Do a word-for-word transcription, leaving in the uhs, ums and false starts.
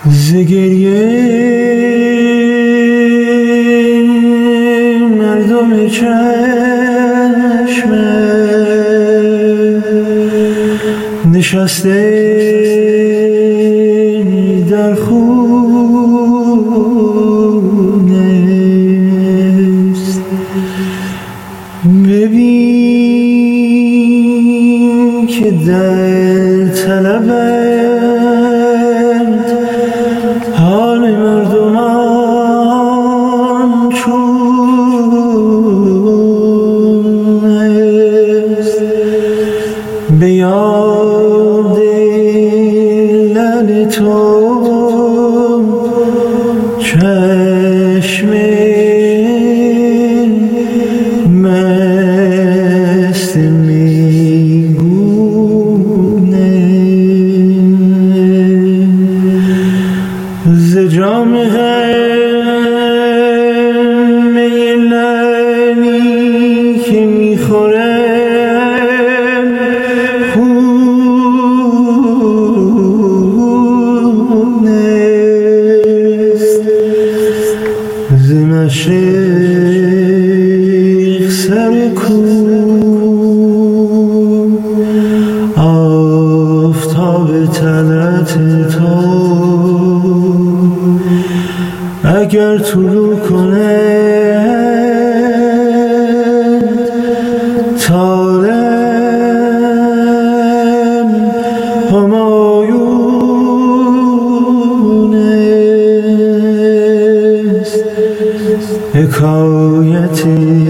ز گریه مردم چشم نشسته در خونه است، ببین که در طلبند حال مردمان چون است. به یاد لعل تو چشم مست میگونه ز جام غم لعلی که میخورم خون است. ز مشرق سر کوه آفتاب طلعت تو اگر طلوع کند تارم همایون است. حکایت